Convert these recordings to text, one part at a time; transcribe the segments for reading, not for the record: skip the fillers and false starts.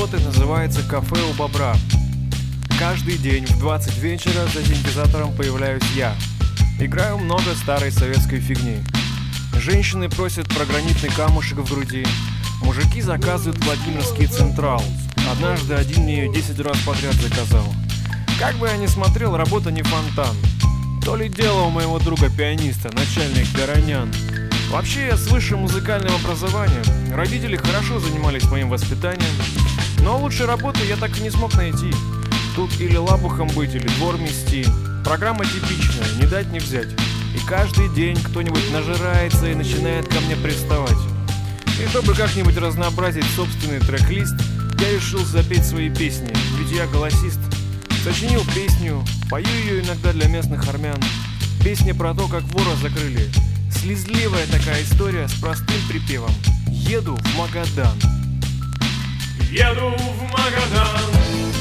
работать, называется «Кафе у бобра». Каждый день в 20 вечера за синтезатором появляюсь я. Играю много старой советской фигни. Женщины просят про гранитный камушек в груди. Мужики заказывают Владимирский Централ. Однажды один мне ее 10 раз подряд заказал. Как бы я ни смотрел, работа не фонтан. То ли дело у моего друга-пианиста, начальник Горонян. Вообще я с высшим музыкальным образованием. Родители хорошо занимались моим воспитанием. Но лучшей работы я так и не смог найти. Тут или лапухом быть, или двор мести. Программа типичная, не дать не взять. И каждый день кто-нибудь нажирается и начинает ко мне приставать. И чтобы как-нибудь разнообразить собственный трек-лист, я решил запеть свои песни, ведь я голосист. Сочинил песню, пою ее иногда для местных армян. Песня про то, как вора закрыли. Слезливая такая история с простым припевом. Еду в Магадан. Еду в Магадан.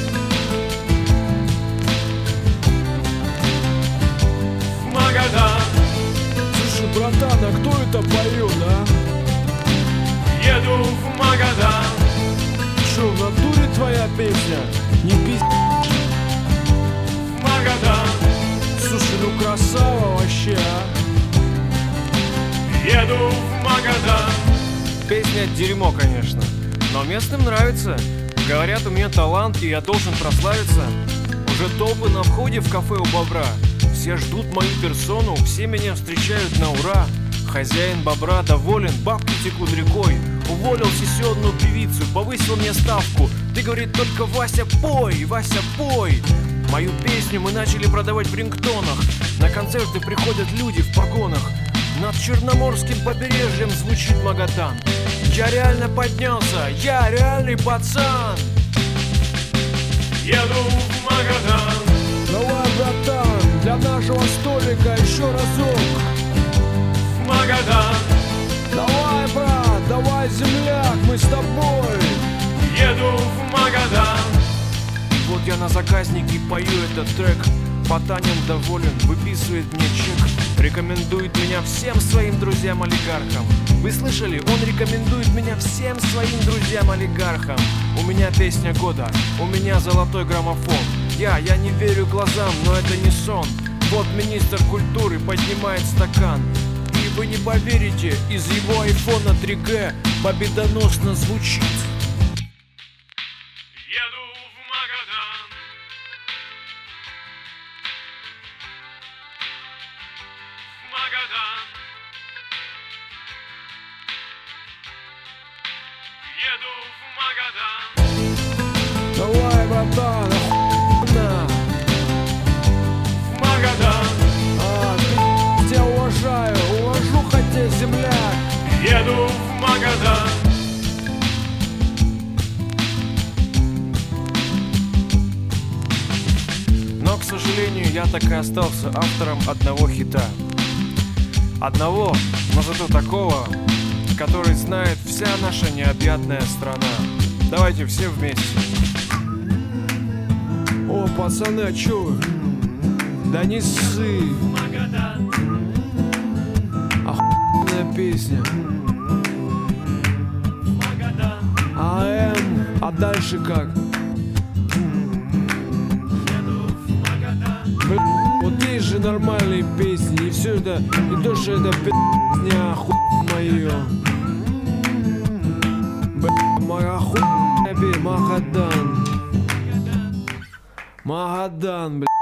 В Магадан. Слушай, братан, а кто это поет, а? Еду в Магадан. Что, в натуре твоя песня? Не пиздишь? В Магадан. Слушай, ну красава вообще, а? Еду в Магадан. Песня дерьмо, конечно, но местным нравится. Говорят, у меня талант, и я должен прославиться. Уже толпы на входе в кафе у бобра. Все ждут мою персону, все меня встречают на ура. Хозяин бобра доволен, бабки текут рекой. Уволил сессионную певицу, повысил мне ставку. Ты, говорит, только Вася пой, Вася пой. Мою песню мы начали продавать в рингтонах. На концерты приходят люди в погонах. Над Черноморским побережьем звучит Магадан. Я реально поднялся, я реальный пацан. Еду в Магадан. Давай, братан, для нашего столика еще разок. В Магадан. Давай, брат, давай, земляк, мы с тобой. Еду в Магадан. И вот я на заказнике пою этот трек. Потанин доволен, выписывает мне чек. Рекомендует меня всем своим друзьям-олигархам. Вы слышали? Он рекомендует меня всем своим друзьям-олигархам. У меня песня года, у меня золотой граммофон. Я не верю глазам, но это не сон. Вот министр культуры поднимает стакан. И вы не поверите, из его айфона 3G победоносно звучит. Еду в Магадан. В Магадан. Еду в Магадан. Давай, братан, охуенно. В Магадан. Тебя уважаю, увожу хотя земляк. Еду в Магадан. Но, к сожалению, я так и остался автором одного хита. Одного, но зато такого, который знает вся наша необъятная страна. Давайте все вместе. О, пацаны, а чё вы? Да не ссы. Магадан. Охуенная песня. Магадан. А дальше как? Еду в Магадан. Блин, вот есть же нормальные песни. И все это, и то, что это пи***ня, охуенно моё. Блин, охуенная песня. Магадан. Магадан, блин.